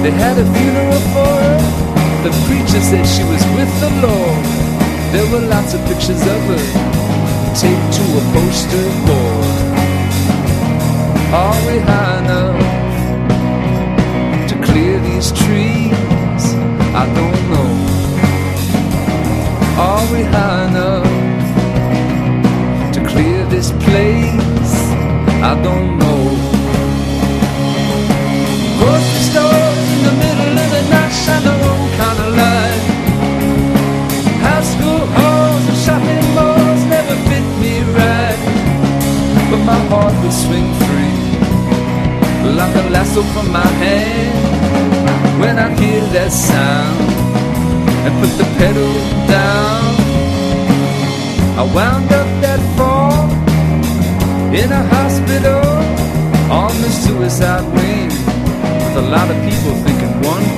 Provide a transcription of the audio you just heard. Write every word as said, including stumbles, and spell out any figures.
They had a funeral for her. The preacher said she was with the Lord. There were lots of pictures of her taped to a poster board. Are we high enough to clear these trees? I don't know. Are we high enough to clear this place? I don't know. Grocery store in the middle of the night shine their own kind of light. High school halls and shopping malls never fit me right, but my heart would swing free like a lasso from my hand when I hear that sound and put the pedal down. I wound up that fall in a hospital on the suicide wing with a lot of people thinking